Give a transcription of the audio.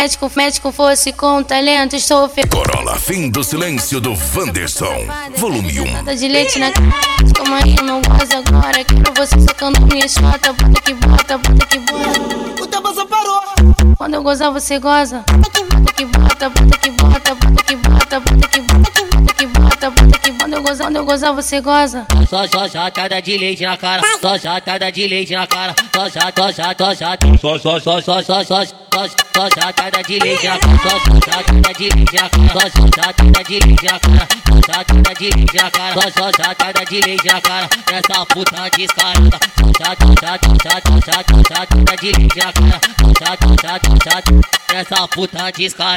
médico fosse com talento, estou Corolla, fim do silêncio do Wanderson, volume 1. nada de leite na como aí eu não gosto agora. Quero você socando minha chota, bota que bota, bota que bota. O tempo só parou. Quando eu gozar você goza, bota que bota, bota que bota, bota que bota, bota que bota, bota que bota, bota que bota. Quando eu gozar você goza. Só jatada de leite na cara, só jatada de leite na cara, só jatada de leite na cara, só jatada de leite na cara, só jatada de leite na cara, só jatada de leite na cara, só jatada de leite na cara, essa puta descarada, só jatada de leite na cara, só jatada, essa puta descarada.